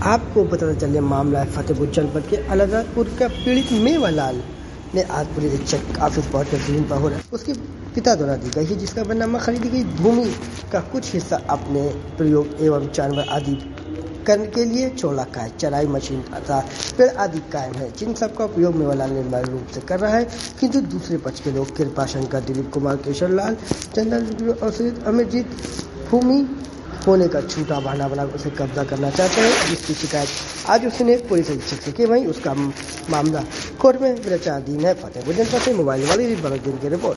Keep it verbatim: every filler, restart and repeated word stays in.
आपको पता चले मामला है फतेहपुर जनपद के अलगपुर का पीड़ित मेवालाल ने आज पुलिस अधीक्षक ऑफिस पहुंचकर जमीन पर हो रहा उसके पिता द्वारा दी गई है जिसका बनामा खरीदी गई भूमि का कुछ हिस्सा अपने प्रयोग एवं जानवर आदि करने के लिए चोला का है, चराई मशीन तथा पेड़ आदि कायम है, जिन सबका उपयोग मेवालाल निर्माण रूप से कर रहा है। किंतु दूसरे पक्ष के लोग कृपा शंकर, दिलीप कुमार, केशर लाल, चंदन और अमरजीत भूमि होने का झूठा बहाना बनाकर उसे कब्जा करना चाहते हैं, जिसकी शिकायत आज उसने पुलिस अधीक्षक से की। वहीं उसका मामला कोर्ट में विचाराधीन है। फतेहपुर जनपद से मोबाइल वाली की रिपोर्ट।